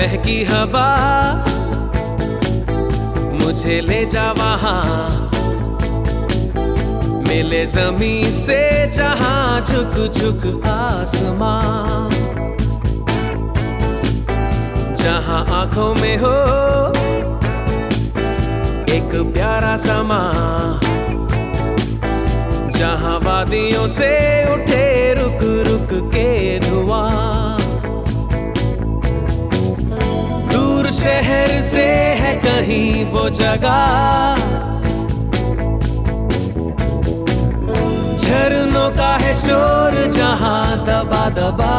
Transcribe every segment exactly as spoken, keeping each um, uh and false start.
महकी हवा मुझे ले जा वहां, मिले जमीन से जहां झुक झुक आसमां, जहां आंखों में हो एक प्यारा समा, जहां वादियों से उठे रुक रुक के धुआं। दूर शहर से है कहीं वो जगह, झरनों का है शोर जहां दबा दबा,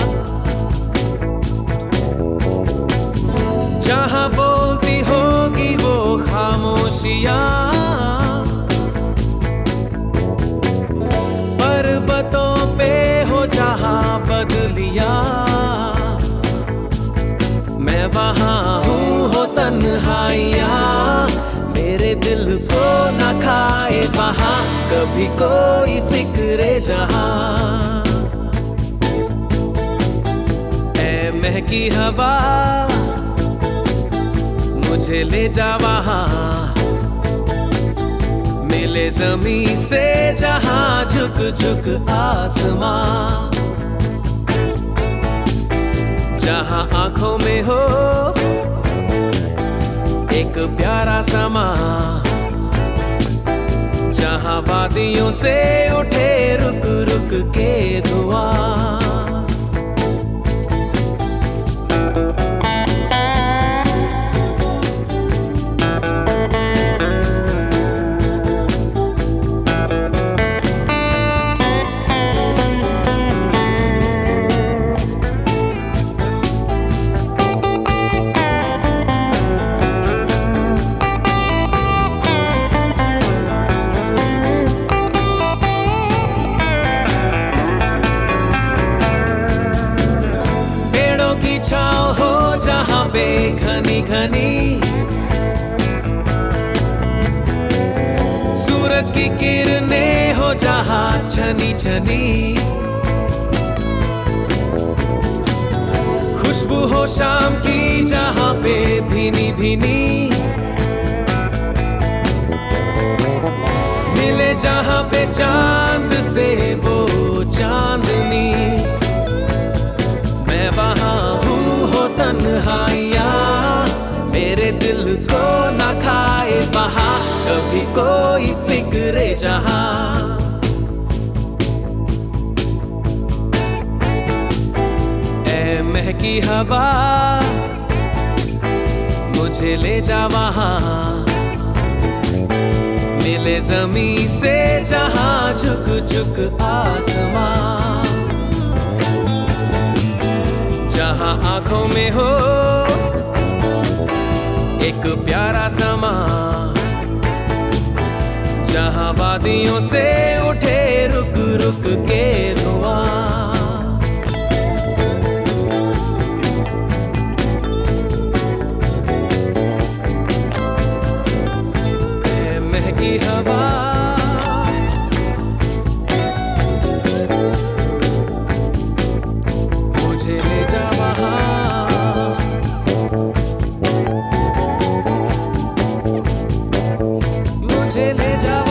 जहां बोलती होगी वो खामोशियां, पर्वतों पे हो जहां बदलियां, मैं वहां हूँ हो तन्हाइयां, मेरे दिल को न खाए वहां कभी कोई फिक्रे जहां। ऐ महकी हवा मुझे ले जा वहां, मिले जमीन से जहां झुक झुक आसमां, जहां आंखों में हो एक प्यारा समा, जहां वादियों से उठे रुक रुक के धुआं। छाँव हो जहां पे घनी घनी, सूरज की किरणें हो जहां छनी छनी, खुशबू हो शाम की जहां पे भीनी भीनी, मिले जहां पे चांद से वो चांदनी, मैं वहां हूँ हो तन्हाइयां, मेरे दिल को न खाए वहां कभी कोई फिक्रे जहां। ऐ महकी हवा मुझे ले जा वहां, मिले जमीन से जहां झुक झुक आसमां, जहां आंखों में हो एक प्यारा समा, जहां वादियों से उठे रुक रुक के धुआं। ऐ महकी हवा मुझे ले जा वहां, मुझे ले जा